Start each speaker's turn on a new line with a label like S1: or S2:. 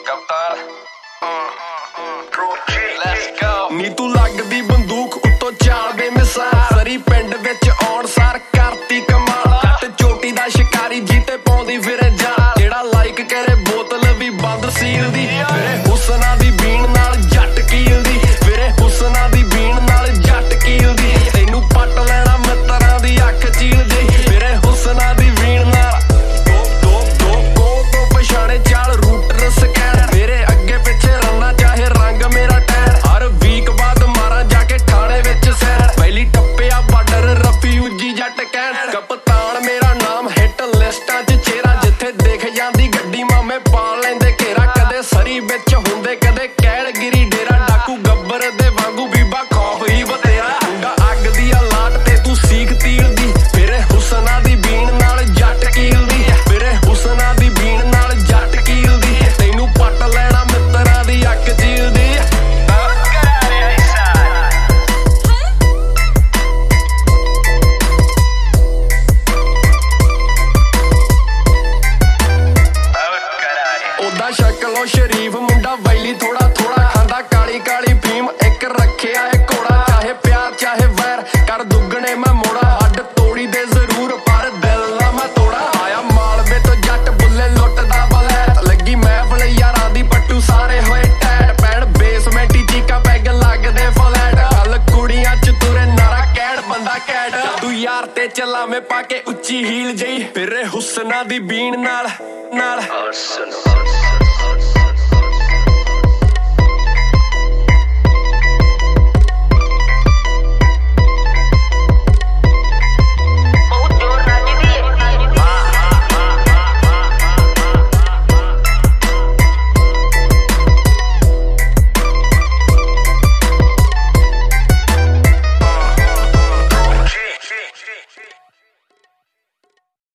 S1: ਕਪਤਾਨ let's go
S2: ਨੀ ਤੂੰ ਲੱਗਦੀ ਬੰਦੂਕ ਉੱਤੋਂ ਚਾਲਦੇ ਮਿਸਾਲ ਸਰੀ ਪਿੰਡ ਵਿੱਚ ਆਉਣ ਸਾਰ ਕਰਤੀ ਕਮਾਲ ਜੱਟ ਚੋਟੀ ਦਾ ਸ਼ਿਕਾਰੀ ਜੀਤੇ ਪਾਉਂਦੀ ਫਿਰੇ ਜਾਲ ਜਿਹੜਾ ਲਾਈਕ ਕਰੇ ਬੋਤਲ ਵੀ ਬੰਦ ਸੀਲ ਦੀ ਫਿਰੇ ਹੁਸਨਾ ਦੀ ਬੀਣ ਨਾਲ ਜੱਟ ਕੀਲਦੀ ਫਿਰੇ ਹੁਸਨਾ ਦੀ ਬੀਣ ਨਾਲ ਜੱਟ ਕੀਲਦੀ ਤੈਨੂੰ ਪੱਟ ਲੈਣਾ ਮਿੱਤਰਾਂ ਦੀ ਅੱਖ ਚੀਲ ਦੇ ਫਿਰੇ ਹੁਸਨਾ ਦੀ ਬੀਣ ਨਾਲ ਤੋਂ ਪਛਾਣੇ ਚਾਲ ਰੂਟਰ ਸਕੈਨ ਮੇਰੇ ਅੱਗੇ ਪਿੱਛੇ ਰੰਨਾ ਚਾਹੇ ਰੰਗ ਮੇਰਾ ਟੈਰ ਹਰ ਵੀਕ ਬਾਅਦ ਮਾਰਾਂ ਜਾ ਕੇ ਥਾਣੇ ਵਿੱਚ ਸੈਰ ਪਹਿਲੀ ਟੱਪਿਆ ਬਾਰਡਰ ਰਫਿਊਜੀ ਜੱਟ ਕਹਿਣ ਕਪਤਾਨ ਮੇਰਾ ਨਾਮ ਹਿੱਟ ਲਿਸਟਾਂ 'ਚ ਚਿਹਰਾ ਜਿੱਥੇ ਦਿਖ ਜਾਂਦੀ ਗੱਡੀ ਮਾਮੇ ਪਾ ਲੈਂਦੇ ਘੇਰਾ ਕਦੇ ਸਰੀ ਵਿੱਚ ਹੁੰਦੇ ਕਦੇ ਕੈਲਗਿਰੀ ਡੇਰਾ ਡਾਕੂ ਗੱਬਰ ਦੇ ਵਾਂਗੂ ਬੀਬਾ ਖੌਫ ਹੀ ਬਤੇਰਾ ਮੁੰਡਾ ਅੱਗ ਦੀ ਆ ਲਾਟ ਤੇ ਤੂੰ ਸੀਖ ਤੀਲ ਦੀ ਫਿਰੇ ਹੁਸਨਾ ਦੀ ਬੀਣ ਨਾਲ ਜੱਟ ਕੀਲਦੀ ਫਿਰੇ ਹੁਸਨਾ ਦੀ ਬੀਣ ਨਾਲ ਜੱਟ ਕੀਲਦੀ ਤੈਨੂੰ ਪੱਟ ਲੈਣਾ ਮਿੱਤਰਾਂ ਦੀ ਅੱਖ ਚੀਲਦੀ ਉਦਾਂ ਸ਼ਕਲੋਂ ਸ਼ਰੀਫ ਮੁੰਡਾ ਵੈਲੀ ਥੋੜਾ ਥੋੜਾ ਖਾਂਦਾ ਕਾਲੀ ਕਾਲੀ ਫੀਮ ਇੱਕ ਰੱਖਿਆ ਏ ਘੋੜਾ ਚਾਹੇ ਪਿਆਰ ਚਾਹੇ ਵੈਰ ਕਰ ਦੁੱਗਣੇ ਮੈਂ ਮੋੜਾ ਹੱਡ ਤੋੜੀ ਦੇ ਜ਼ਰੂਰ ਪਰ ਦਿਲ ਨਾ ਮੈਂ ਤੋੜਾ ਆਇਆ ਮਾਲਵੇ ਤੋਂ ਜੱਟ ਬੁੱਲੇ ਲੁੱਟਦਾ ਬਲੈਤ ਲੱਗੀ ਮਹਿਫਲ ਯਾਰਾਂ ਦੀ ਪੱਟੂ ਸਾਰੇ ਹੋਏ ਟੈਟ ਪੈਣ ਬੇਸਮੈਂਟੀ ਚੀਕਾ ਪੈਗ ਲੱਗਦੇ ਫਲੈਟ ਗੱਲ ਕੁੜੀਆਂ ਚ ਤੁਰੇ ਨਾਰਾ ਕਹਿਣ ਬੰਦਾ ਕੈਟ ਤੂੰ ਯਾਰ ਤੇ ਚਲਾਵੇਂ ਪਾ ਕੇ ਉੱਚੀ ਹੀਲ ਜਈ ਫਿਰੇ ਹੁਸਨਾ ਦੀ ਬੀਣ ਨਾਲ